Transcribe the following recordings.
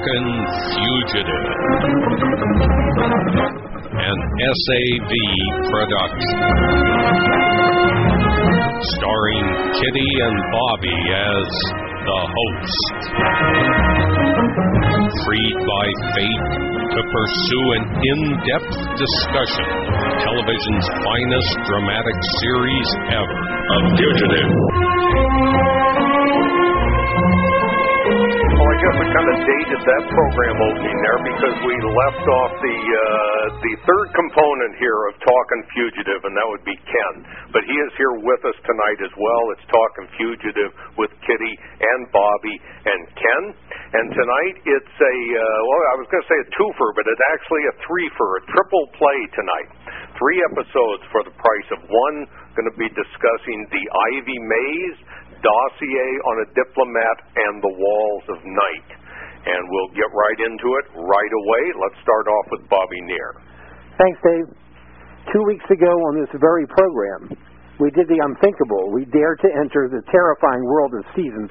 Talkin' Fugitive, an SAV production, starring Kitty and Bobby as the host, freed by fate to pursue an in-depth discussion of television's finest dramatic series ever, A Fugitive. Well, I guess we kind of dated that program opening there because we left off the third component here of Talkin' Fugitive, and that would be Ken. But he is here with us tonight as well. It's Talkin' Fugitive with Kitty and Bobby and Ken. And tonight it's I was going to say a twofer, but it's actually a threefer, a triple play tonight. 3 episodes for the price of one. Going to be discussing The Ivy Maze, Dossier on a Diplomat, and The Walls of Night. And we'll get right into it right away. Let's start off with Bobby Neer. Thanks, Dave. 2 weeks ago on this very program, we did the unthinkable. We dared to enter the terrifying world of Season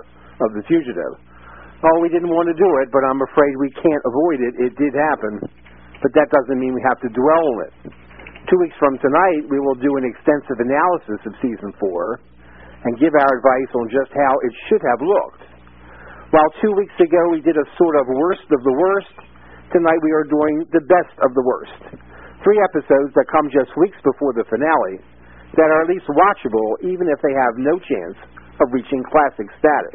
4 of The Fugitive. Oh, we didn't want to do it, but I'm afraid we can't avoid it. It did happen, but that doesn't mean we have to dwell on it. 2 weeks from tonight, we will do an extensive analysis of Season 4 and give our advice on just how it should have looked. While 2 weeks ago we did a sort of worst of the worst, tonight we are doing the best of the worst. 3 episodes that come just weeks before the finale that are at least watchable even if they have no chance of reaching classic status.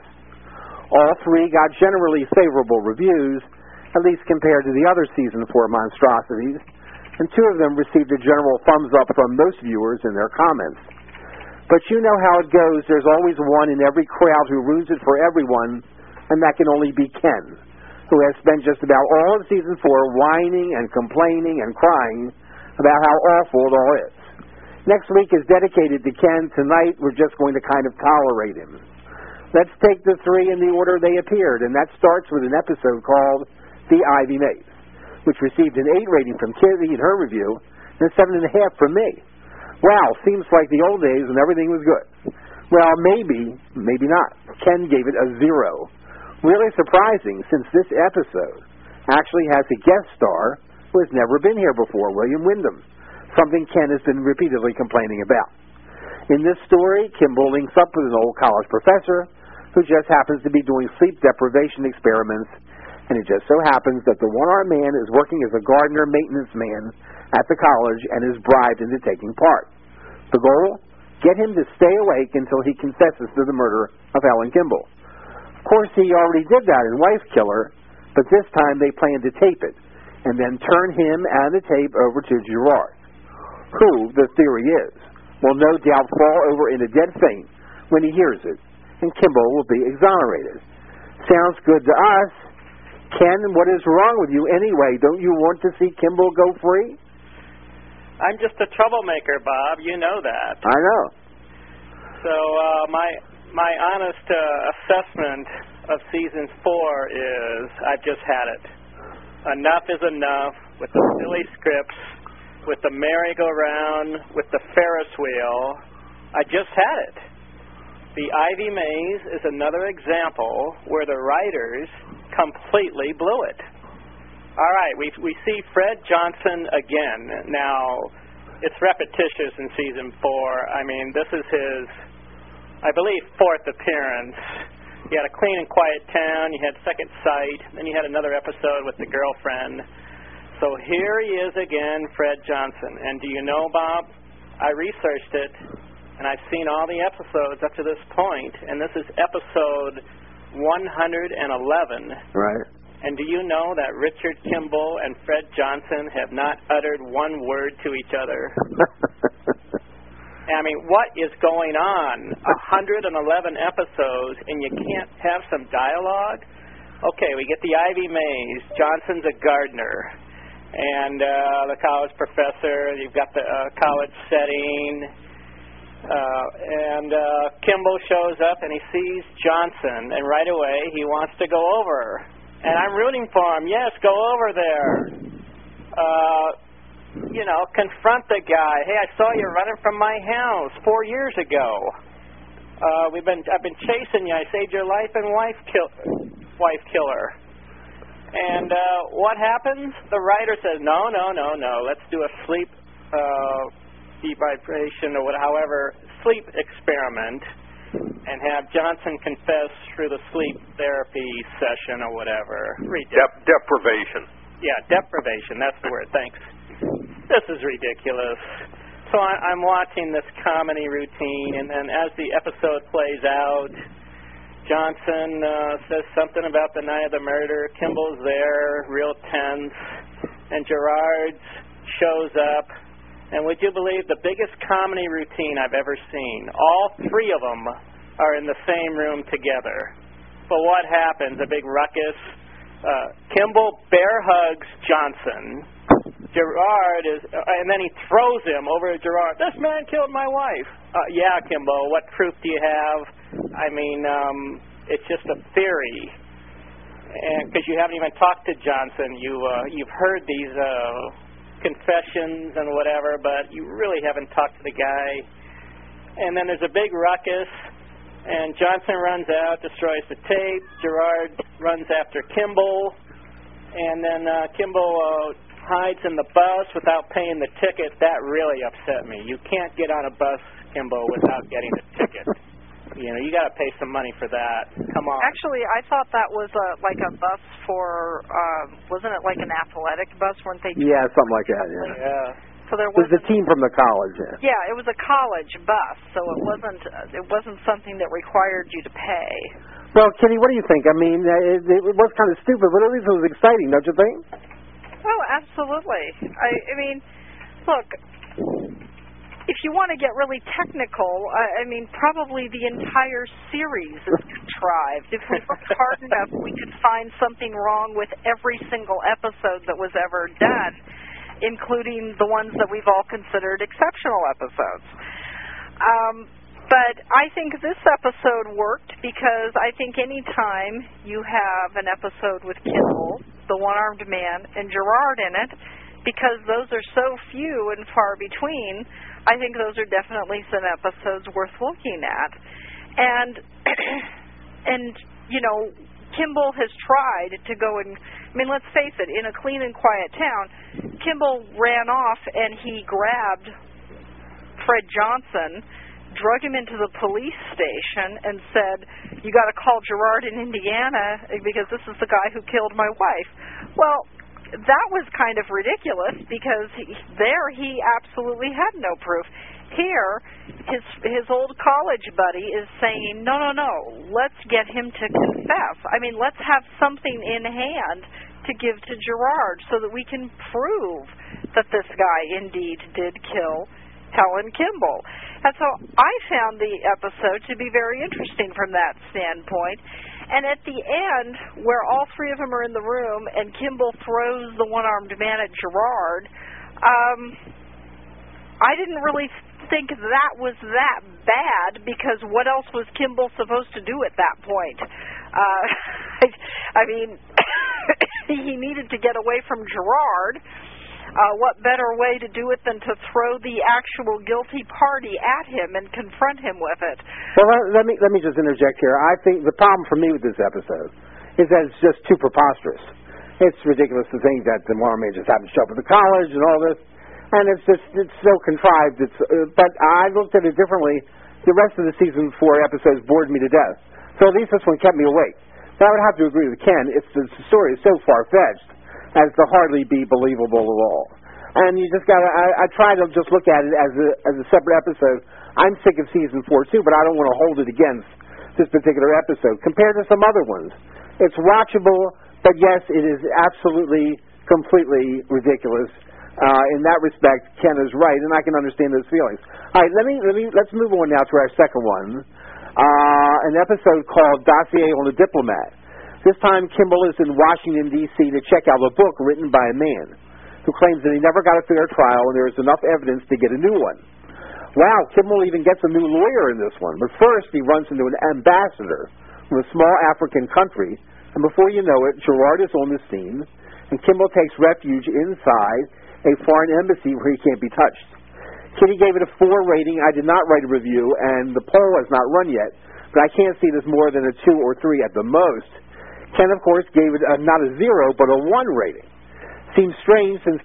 All 3 got generally favorable reviews, at least compared to the other Season 4 monstrosities, and 2 of them received a general thumbs up from most viewers in their comments. But you know how it goes. There's always one in every crowd who ruins it for everyone, and that can only be Ken, who has spent just about all of Season 4 whining and complaining and crying about how awful it all is. Next week is dedicated to Ken. Tonight, we're just going to kind of tolerate him. Let's take the 3 in the order they appeared, and that starts with an episode called The Ivy Maze, which received an 8 rating from Kitty in her review and a 7.5 from me. Wow, seems like the old days when everything was good. Well, maybe not. Ken gave it a 0. Really surprising, since this episode actually has a guest star who has never been here before, William Wyndham, something Ken has been repeatedly complaining about. In this story, Kimball links up with an old college professor who just happens to be doing sleep deprivation experiments, and it just so happens that the one-armed man is working as a gardener maintenance man at the college and is bribed into taking part. The goal? Get him to stay awake until he confesses to the murder of Helen Kimball. Of course, he already did that in Wife Killer, but this time they plan to tape it and then turn him and the tape over to Gerard, who, the theory is, will no doubt fall over in a dead faint when he hears it, and Kimball will be exonerated. Sounds good to us. Ken, what is wrong with you anyway? Don't you want to see Kimball go free? I'm just a troublemaker, Bob. You know that. I know. So my honest assessment of Season 4 is I've just had it. Enough is enough with the silly scripts, with the merry-go-round, with the Ferris wheel. I just had it. The Ivy Maze is another example where the writers completely blew it. All right, we see Fred Johnson again. Now, it's repetitious in Season 4. I mean, this is his, I believe, 4th appearance. You had A Clean and Quiet Town, you had Second Sight, then you had another episode with the girlfriend. So here he is again, Fred Johnson. And do you know, Bob, I researched it, and I've seen all the episodes up to this point, and this is episode 111. Right. And do you know that Richard Kimball and Fred Johnson have not uttered one word to each other? I mean, what is going on? 111 episodes, and you can't have some dialogue? Okay, we get the Ivy Maze. Johnson's a gardener. And the college professor, you've got the college setting. And Kimball shows up, and he sees Johnson, and right away he wants to go over. And I'm rooting for him. Yes, go over there. Confront the guy. Hey, I saw you running from my house 4 years ago. I've been chasing you. I saved your life and wife killer. And what happens? The writer says, no, let's do a sleep deprivation or however, sleep experiment and have Johnson confess through the sleep therapy session or whatever. Deprivation. Yeah, deprivation. That's the word. Thanks. This is ridiculous. So I'm watching this comedy routine, and then as the episode plays out, Johnson says something about the night of the murder. Kimball's there, real tense, and Gerard shows up. And would you believe the biggest comedy routine I've ever seen? All three of them are in the same room together. But what happens? A big ruckus. Kimball bear hugs Johnson. Gerard and then he throws him over to Gerard. This man killed my wife. Yeah, Kimball, what proof do you have? I mean, it's just a theory. And because you haven't even talked to Johnson, you've heard these confessions and whatever, but you really haven't talked to the guy. And then there's a big ruckus, and Johnson runs out, destroys the tape. Gerard runs after Kimball, and then Kimball hides in the bus without paying the ticket. That really upset me. You can't get on a bus, Kimball, without getting a ticket. You know, you got to pay some money for that. Come on. Actually, I thought that was like a bus for, wasn't it like an athletic bus? Weren't they? Yeah, something like that, yeah. Yeah. So there was a team from the college, yeah. Yeah, it was a college bus, so it wasn't something that required you to pay. Well, Kitty, what do you think? I mean, it was kind of stupid, but at least it was exciting, don't you think? Oh, absolutely. I mean, look, if you want to get really technical, I mean, probably the entire series is contrived. If we looked hard enough, we could find something wrong with every single episode that was ever done, including the ones that we've all considered exceptional episodes. But I think this episode worked because I think any time you have an episode with Kimball, the one-armed man, and Gerard in it, because those are so few and far between, I think those are definitely some episodes worth looking at. And you know, Kimball has tried to go and, I mean, let's face it, in A Clean and Quiet Town, Kimball ran off and he grabbed Fred Johnson, drug him into the police station and said, you got to call Gerard in Indiana because this is the guy who killed my wife. Well, that was kind of ridiculous because there he absolutely had no proof. Here, his old college buddy is saying, no, let's get him to confess. I mean, let's have something in hand to give to Gerard so that we can prove that this guy indeed did kill Helen Kimball. And so I found the episode to be very interesting from that standpoint. And at the end, where all three of them are in the room and Kimball throws the one-armed man at Gerard, I didn't really think that was that bad because what else was Kimball supposed to do at that point? I mean, he needed to get away from Gerard. What better way to do it than to throw the actual guilty party at him and confront him with it? Well, let me just interject here. I think the problem for me with this episode is that it's just too preposterous. It's ridiculous to think that the Mormon just happened to show up at the college and all this, and it's so contrived. But I looked at it differently. The rest of the season 4 episodes bored me to death. So at least this one kept me awake. But I would have to agree with Ken. The story is so far-fetched as to hardly be believable at all. And you just gotta, I try to just look at it as a separate episode. I'm sick of season 4 too, but I don't want to hold it against this particular episode. Compared to some other ones, it's watchable, but yes, it is absolutely, completely ridiculous. In that respect, Ken is right, and I can understand those feelings. All right, let's move on now to our second one, an episode called Dossier on a Diplomat. This time, Kimball is in Washington, D.C. to check out a book written by a man who claims that he never got a fair trial and there is enough evidence to get a new one. Wow, Kimball even gets a new lawyer in this one. But first, he runs into an ambassador from a small African country, and before you know it, Gerard is on the scene, and Kimball takes refuge inside a foreign embassy where he can't be touched. Kitty gave it a 4 rating. I did not write a review, and the poll has not run yet, but I can't see this more than a 2 or 3 at the most. Ken, of course, gave it not a 0, but a 1 rating. Seems strange, Ken,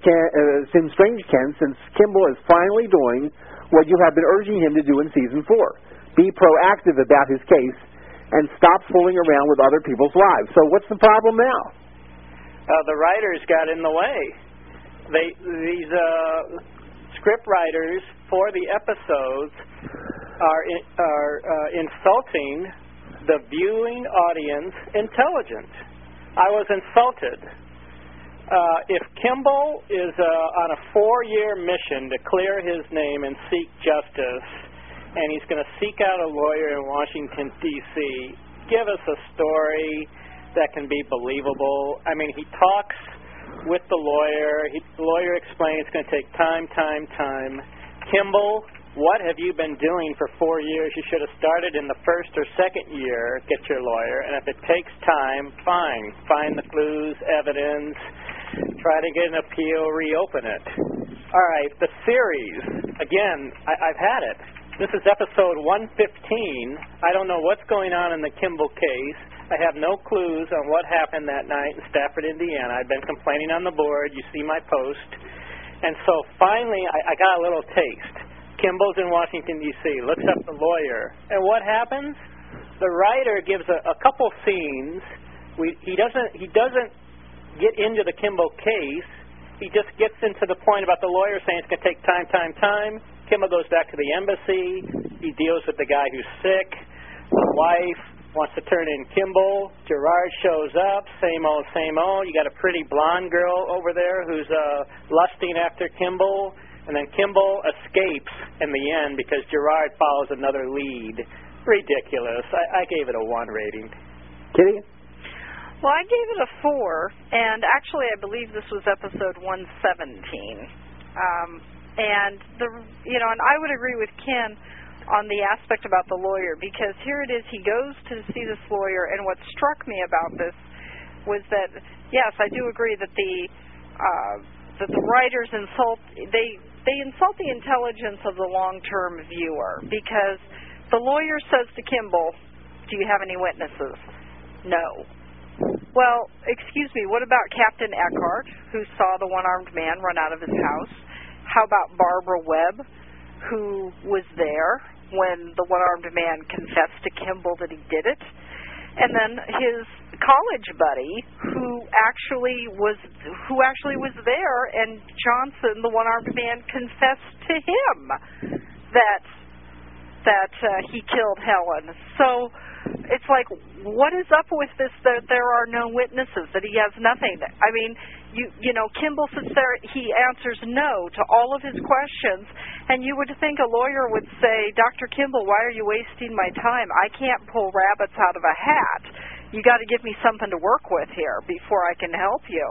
since Kimball is finally doing what you have been urging him to do in Season 4. Be proactive about his case and stop fooling around with other people's lives. So what's the problem now? The writers got in the way. These script writers for the episodes are insulting the viewing audience intelligence. I was insulted. If Kimball is on a 4-year mission to clear his name and seek justice, and he's going to seek out a lawyer in Washington, D.C., give us a story that can be believable. I mean, he talks with the lawyer. The lawyer explains it's going to take time. Kimball, what have you been doing for 4 years? You should have started in the first or second year, get your lawyer, and if it takes time, fine. Find the clues, evidence, try to get an appeal, reopen it. All right, the series, again, I've had it. This is episode 115. I don't know what's going on in the Kimball case. I have no clues on what happened that night in Stafford, Indiana. I've been complaining on the board. You see my post. And so finally, I got a little taste. Kimball's in Washington, D.C., looks up the lawyer. And what happens? The writer gives a couple scenes. He doesn't get into the Kimball case. He just gets into the point about the lawyer saying it's going to take time. Kimball goes back to the embassy. He deals with the guy who's sick. The wife wants to turn in Kimball. Gerard shows up. Same old. You got a pretty blonde girl over there who's lusting after Kimball. And then Kimball escapes in the end because Gerard follows another lead. Ridiculous. I gave it a 1 rating. Kitty? Well, I gave it a 4, and actually I believe this was episode 117. And I would agree with Ken on the aspect about the lawyer, because here it is, he goes to see this lawyer, and what struck me about this was that, yes, I do agree that the writers insult the intelligence of the long-term viewer, because the lawyer says to Kimball, do you have any witnesses? No. Well, excuse me, what about Captain Eckhart, who saw the one-armed man run out of his house? How about Barbara Webb, who was there when the one-armed man confessed to Kimball that he did it? And then his college buddy, who actually was there, and Johnson, the one-armed man, confessed to him that he killed Helen. So it's like, what is up with this that there are no witnesses, that he has nothing? I mean, Kimball sits there, he answers no to all of his questions, and you would think a lawyer would say, Dr. Kimball, why are you wasting my time? I can't pull rabbits out of a hat. You got to give me something to work with here before I can help you.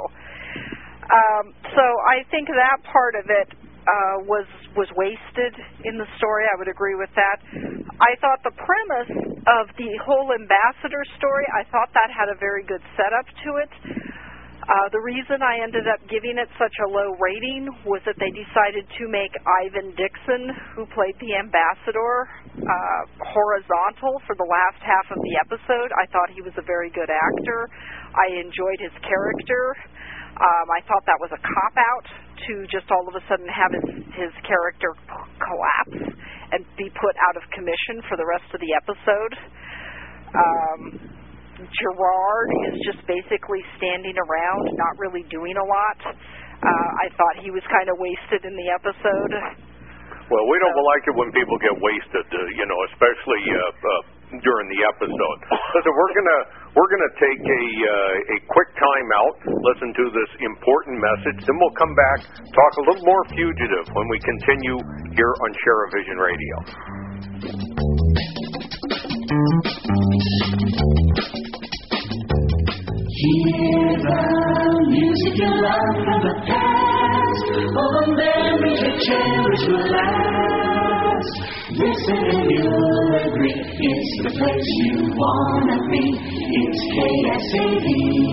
So I think that part of it was wasted in the story. I would agree with that. I thought the premise of the whole ambassador story, I thought that had a very good setup to it. The reason I ended up giving it such a low rating was that they decided to make Ivan Dixon, who played the ambassador, horizontal for the last half of the episode. I thought he was a very good actor. I enjoyed his character. I thought that was a cop-out to just all of a sudden have his character collapse and be put out of commission for the rest of the episode. Gerard is just basically standing around, not really doing a lot. I thought he was kind of wasted in the episode. Well, we don't like it when people get wasted, especially during the episode. Listen, we're gonna take a quick time out, listen to this important message, then we'll come back, talk a little more Fugitive when we continue here on Share-A-Vision Radio. Hear the music you love from the past, all the memories you cherish will last. Listen and you'll agree, it's the place you wanna be. It's KSAV.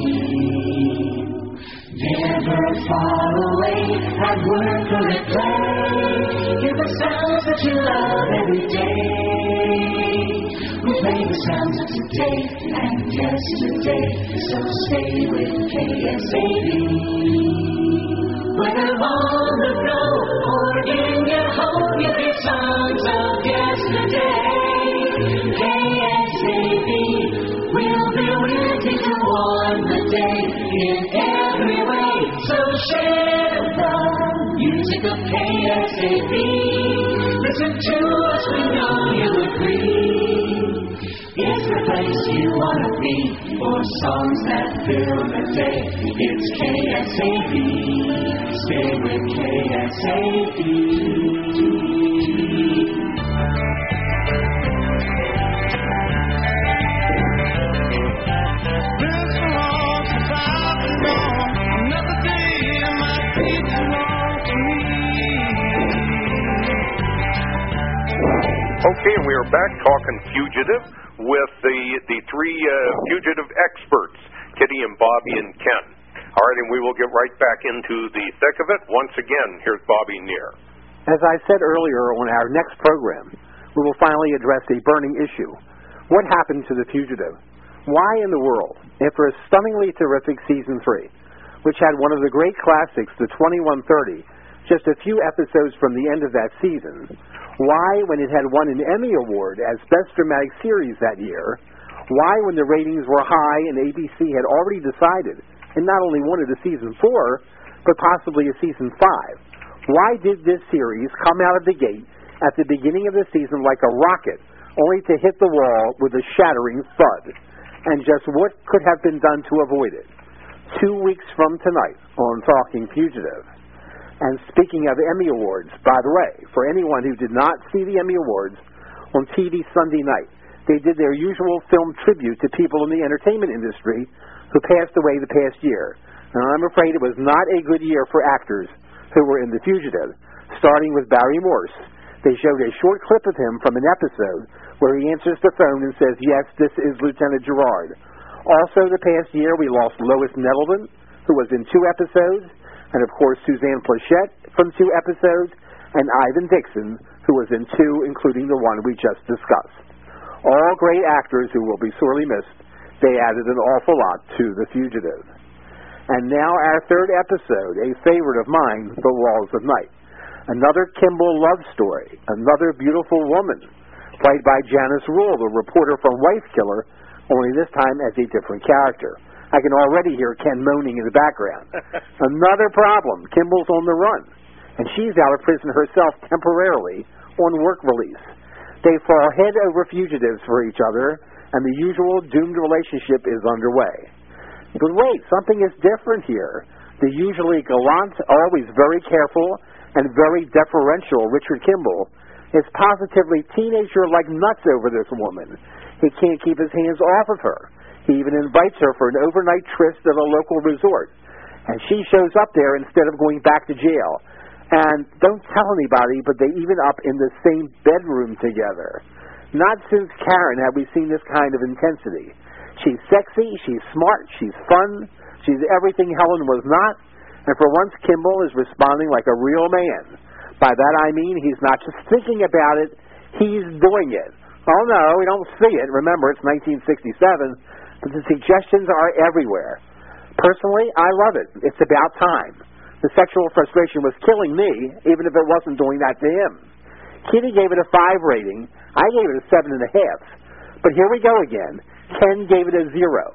Never far away, at work or at play. Hear the sounds that you love every day. With play the sounds of today and yesterday. So stay with KSAB. Whether on the go or in your home, you hear songs of yesterday. KSAB will be with you to warm the day in every way. So share the music of KSAB. Listen to us, we know you agree. It's the place you want to be for songs that fill the day. It's KSAB. Stay with KSAB. Okay, and we are back talking Fugitive with the three fugitive experts, Kitty and Bobby and Ken. All right, and we will get right back into the thick of it. Once again, here's Bobby Neer. As I said earlier, on our next program, we will finally address a burning issue. What happened to The Fugitive? Why in the world, after a stunningly terrific Season 3, which had one of the great classics, the 2130, just a few episodes from the end of that season, why, when it had won an Emmy Award as Best Dramatic Series that year, why, when the ratings were high and ABC had already decided, and not only wanted a Season 4, but possibly a Season 5, why did this series come out of the gate at the beginning of the season like a rocket, only to hit the wall with a shattering thud? And just what could have been done to avoid it? 2 weeks from tonight on Talking Fugitive. And speaking of Emmy Awards, by the way, for anyone who did not see the Emmy Awards on TV Sunday night, they did their usual film tribute to people in the entertainment industry who passed away the past year. And I'm afraid it was not a good year for actors who were in The Fugitive, starting with Barry Morse. They showed a short clip of him from an episode where he answers the phone and says, "Yes, this is Lieutenant Gerard." Also, the past year, we lost Lois Nettleton, who was in 2 episodes, and of course Suzanne Plachette from 2 episodes, and Ivan Dixon, who was in 2, including the one we just discussed. All great actors who will be sorely missed. They added an awful lot to The Fugitive. And now our 3rd episode, a favorite of mine, The Walls of Night. Another Kimball love story, another beautiful woman, played by Janice Rule, the reporter from Wife Killer, only this time as a different character. I can already hear Ken moaning in the background. Another problem. Kimball's on the run, and she's out of prison herself temporarily on work release. They fall head over fugitives for each other, and the usual doomed relationship is underway. But wait, something is different here. The usually gallant, always very careful, and very deferential Richard Kimball is positively teenager-like nuts over this woman. He can't keep his hands off of her. He even invites her for an overnight tryst at a local resort. And she shows up there instead of going back to jail. And don't tell anybody, but they even up in the same bedroom together. Not since Karen have we seen this kind of intensity. She's sexy, she's smart, she's fun, she's everything Helen was not. And for once, Kimball is responding like a real man. By that I mean he's not just thinking about it, he's doing it. Oh no, we don't see it. Remember, it's 1967. But the suggestions are everywhere. Personally, I love it. It's about time. The sexual frustration was killing me, even if it wasn't doing that to him. Kitty gave it a 5 rating. I gave it a 7.5. But here we go again. Ken gave it a 0.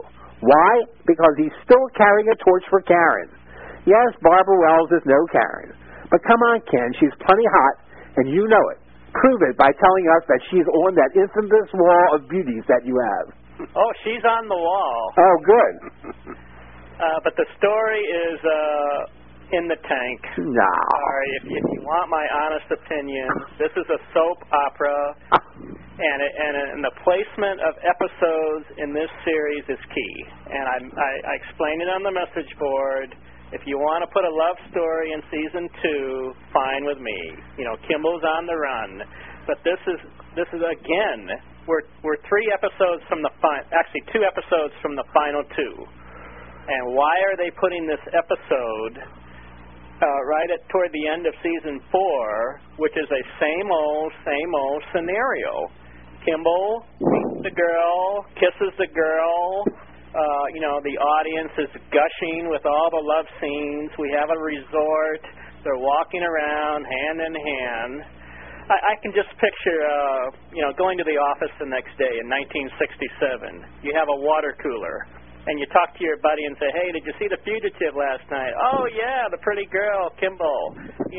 Why? Because he's still carrying a torch for Karen. Yes, Barbara Wells is no Karen. But come on, Ken, she's plenty hot, and you know it. Prove it by telling us that she's on that infamous wall of beauties that you have. Oh, she's on the wall. Oh, good. But the story is in the tank. No. Sorry, if you want my honest opinion, this is a soap opera, and the placement of episodes in this series is key. And I explained it on the message board. If you want to put a love story in Season 2, fine with me. You know, Kimball's on the run. But this is again, we're 3 episodes from actually 2 episodes from the final 2. And why are they putting this episode right toward the end of Season 4, which is a same old scenario? Kimball the girl, kisses the girl. The audience is gushing with all the love scenes. We have a resort. They're walking around hand in hand. I can just picture, going to the office the next day in 1967. You have a water cooler, and you talk to your buddy and say, "Hey, did you see The Fugitive last night?" "Oh, yeah, the pretty girl, Kimball."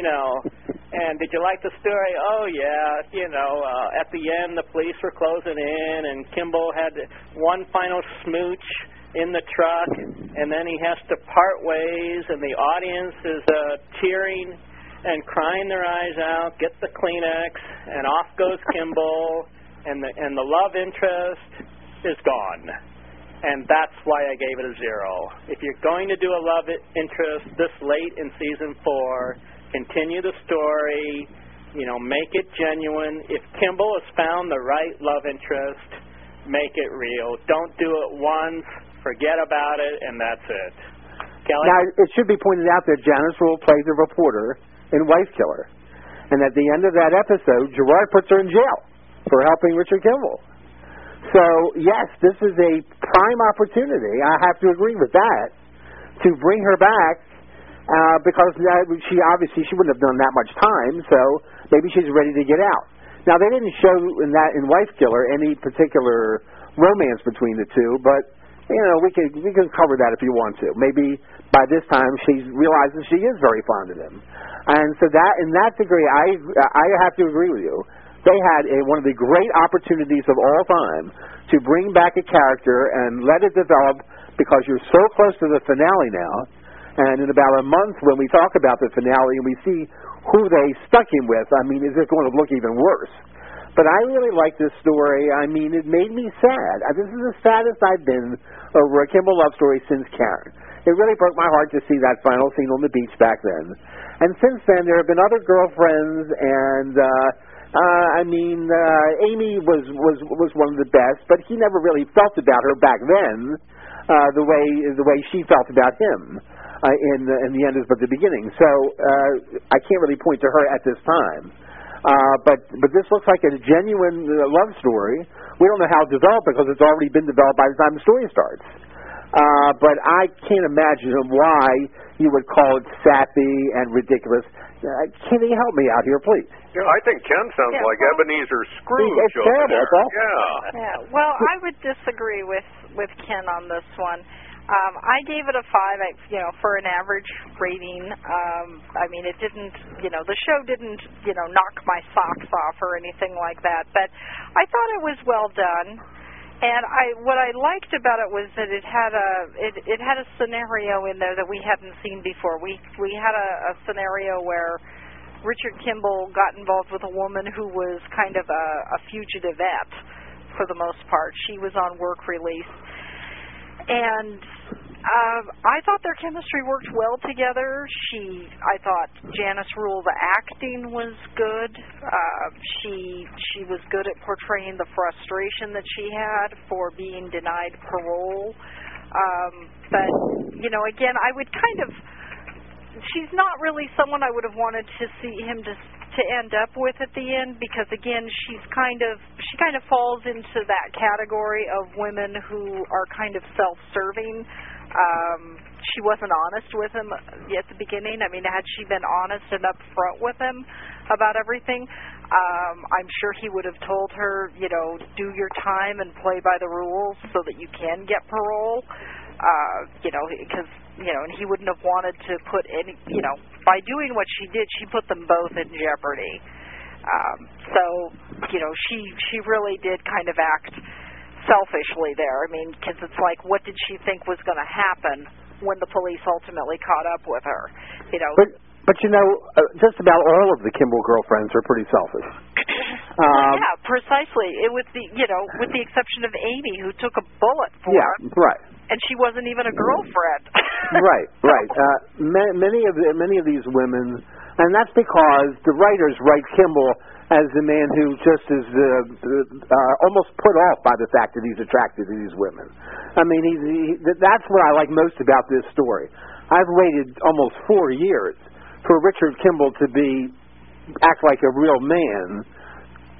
And did you like the story? "Oh, yeah. At the end, the police were closing in, and Kimball had one final smooch in the truck, and then he has to part ways, and the audience is cheering and crying their eyes out, get the Kleenex, and off goes Kimball, and the love interest is gone. And that's why I gave it a 0. If you're going to do a love interest this late in season 4, continue the story, make it genuine. If Kimball has found the right love interest, make it real. Don't do it once, forget about it, and that's it. Kelly? Now, it should be pointed out that Janice Rule plays a reporter in Wife Killer. And at the end of that episode, Gerard puts her in jail for helping Richard Kimball. So, yes, this is a prime opportunity, I have to agree with that, to bring her back because she wouldn't have done that much time, so maybe she's ready to get out. Now, they didn't show in Wife Killer any particular romance between the two, but we can cover that if you want to. Maybe by this time she realizes she is very fond of him, and so that in that degree, I have to agree with you. They had one of the great opportunities of all time to bring back a character and let it develop, because you're so close to the finale now, and in about a month when we talk about the finale and we see who they stuck him with, is it going to look even worse? But I really like this story. It made me sad. This is the saddest I've been over a Kimball love story since Karen. It really broke my heart to see that final scene on the beach back then. And since then, there have been other girlfriends, and Amy was one of the best, but he never really felt about her back then the way she felt about him in the end as but the beginning. So I can't really point to her at this time. But this looks like a genuine love story. We don't know how it's developed because it's already been developed by the time the story starts. But I can't imagine why you would call it sappy and ridiculous. Can you help me out here, please? Yeah, I think Ken sounds like Ebenezer Scrooge. It's terrible. Yeah. Well, I would disagree with Ken on this one. I gave it a 5, for an average rating. It didn't, the show didn't, knock my socks off or anything like that. But I thought it was well done. And what I liked about it was that it had a scenario in there that we hadn't seen before. We had a scenario where Richard Kimball got involved with a woman who was kind of a fugitivette for the most part. She was on work release. And I thought their chemistry worked well together. I thought Janice Rule, the acting was good. She was good at portraying the frustration that she had for being denied parole. But, again, I would she's not really someone I would have wanted to see him to end up with at the end, because again she kind of falls into that category of women who are kind of self-serving. She wasn't honest with him at the beginning. Had she been honest and upfront with him about everything, I'm sure he would have told her, do your time and play by the rules so that you can get parole. Because and he wouldn't have wanted to put any, by doing what she did, she put them both in jeopardy. She really did kind of act selfishly there. Because it's like, what did she think was going to happen when the police ultimately caught up with her? But just about all of the Kimball girlfriends are pretty selfish. Yeah, precisely. With the exception of Amy, who took a bullet for him. Right. And she wasn't even a girlfriend. Right. Many of these women, and that's because the writers write Kimball as the man who just is almost put off by the fact that he's attracted to these women. That's what I like most about this story. I've waited almost 4 years for Richard Kimball to act like a real man,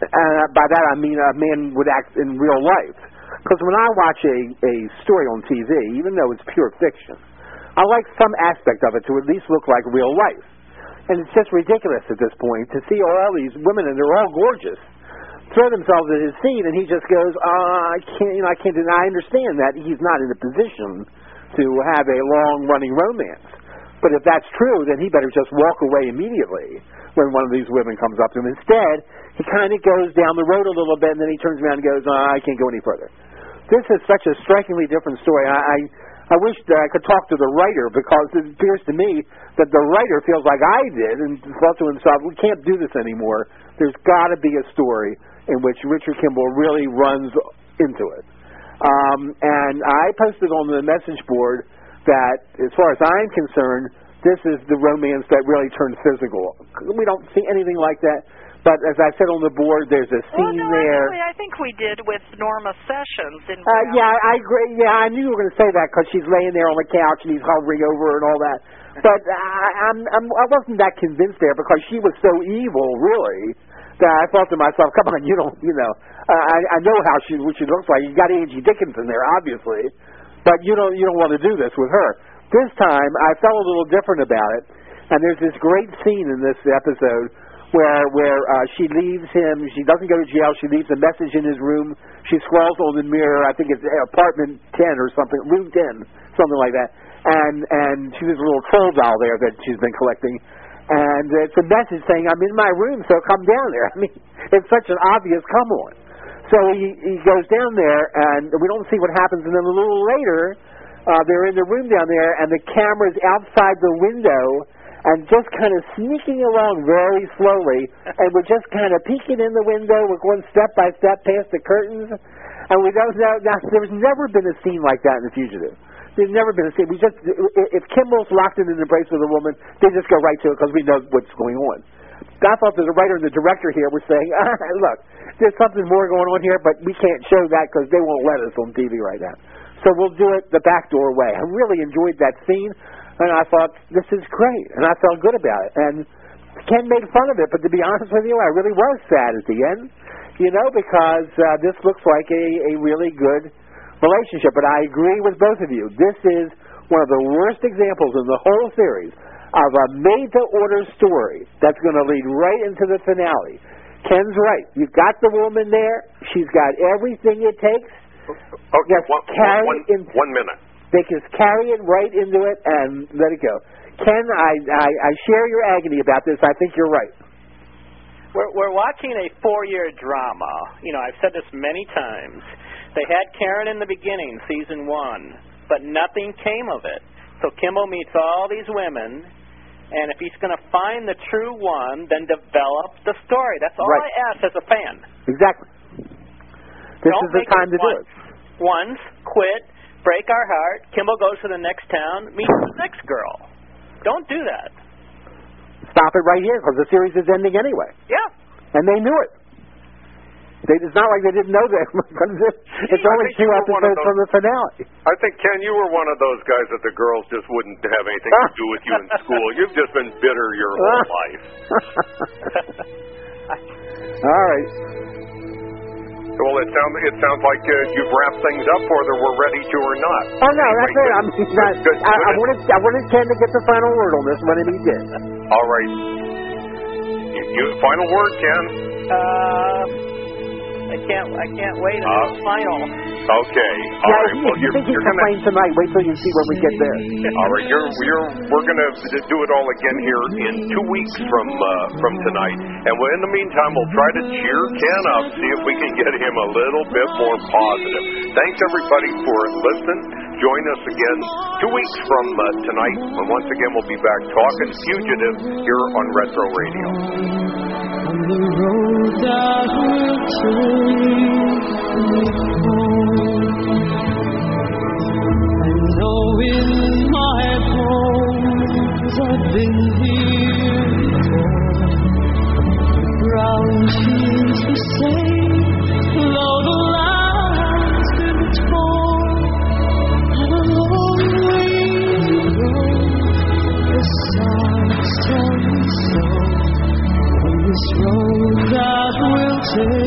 by that I mean a man would act in real life. Because when I watch a story on TV, even though it's pure fiction, I like some aspect of it to at least look like real life. And it's just ridiculous at this point to see all these women, and they're all gorgeous, throw themselves at his feet, and he just goes, I can't deny. I understand that he's not in a position to have a long-running romance. But if that's true, then he better just walk away immediately when one of these women comes up to him. Instead, he kind of goes down the road a little bit, and then he turns around and goes, I can't go any further. This is such a strikingly different story. I wish that I could talk to the writer, because it appears to me that the writer feels like I did and thought to himself, we can't do this anymore. There's got to be a story in which Richard Kimball really runs into it. And I posted on the message board that, as far as I'm concerned, this is the romance that really turned physical. We don't see anything like that. But as I said on the board, there's a scene there. Actually, I think we did with Norma Sessions. Yeah, I agree. Yeah, I knew you were going to say that because she's laying there on the couch and he's hovering over her and all that. But I wasn't that convinced there, because she was so evil, really, that I thought to myself, come on, I know what she looks like. You got Angie Dickinson there, obviously, but you don't want to do this with her. This time, I felt a little different about it, and there's this great scene in this episode where she leaves him. She doesn't go to jail. She leaves a message in his room. She scrawls on the mirror, I think it's apartment 10 or something, room 10, something like that. And she has a little troll doll there that she's been collecting. And it's a message saying, I'm in my room, so come down there. I mean, it's such an obvious come on. So he goes down there, and we don't see what happens. And then a little later, they're in the room down there, and the camera's outside the window, and just kind of sneaking along very slowly, and we're just kind of peeking in the window. We're going step by step past the curtains, and we don't know. Now, there's never been a scene like that in The Fugitive. There's never been a scene. If Kimball's locked in an embrace with a woman, they just go right to it because we know what's going on. I thought that the writer and the director here were saying, look, there's something more going on here, but we can't show that because they won't let us on TV right now. So we'll do it the backdoor way. I really enjoyed that scene. And I thought, this is great, and I felt good about it. And Ken made fun of it, but to be honest with you, I really was sad at the end, because this looks like a really good relationship. But I agree with both of you. This is one of the worst examples in the whole series of a made-to-order story that's going to lead right into the finale. Ken's right. You've got the woman there. She's got everything it takes. Okay, one minute. They just carry it right into it and let it go. Ken, I share your agony about this. I think you're right. We're watching a 4-year drama. I've said this many times. They had Karen in the beginning, season 1, but nothing came of it. So Kimball meets all these women, and if he's going to find the true one, then develop the story. That's all I ask as a fan. Exactly. This is the time to do it. Once, quit. Break our heart. Kimball goes to the next town, meets the next girl. Don't do that. Stop it right here, because the series is ending anyway. Yeah. And they knew it. It's not like they didn't know that. It's only 2 episodes from the finale. I think, Ken, you were one of those guys that the girls just wouldn't have anything to do with you in school. You've just been bitter your whole life. All right. Well, it sounds like you've wrapped things up, whether we're ready to or not. Oh no, that's it. I wanted Ken to get the final word on this one, and he did. All right. You final word, Ken. I can't wait until the final. Okay. All right. Well, you think he's complained tonight? Wait till you see when we get there. All right. We're going to do it all again here in 2 weeks from tonight, and in the meantime, we'll try to cheer Ken up, see if we can get him a little bit more positive. Thanks everybody for listening. Join us again 2 weeks from tonight, and once again we'll be back talking Fugitive here on Retro Radio. On the road that will take me home, I know in my bones I've been here before. The ground seems the same, though the land's been torn, and a long way to go. The sun stands so. This road that will say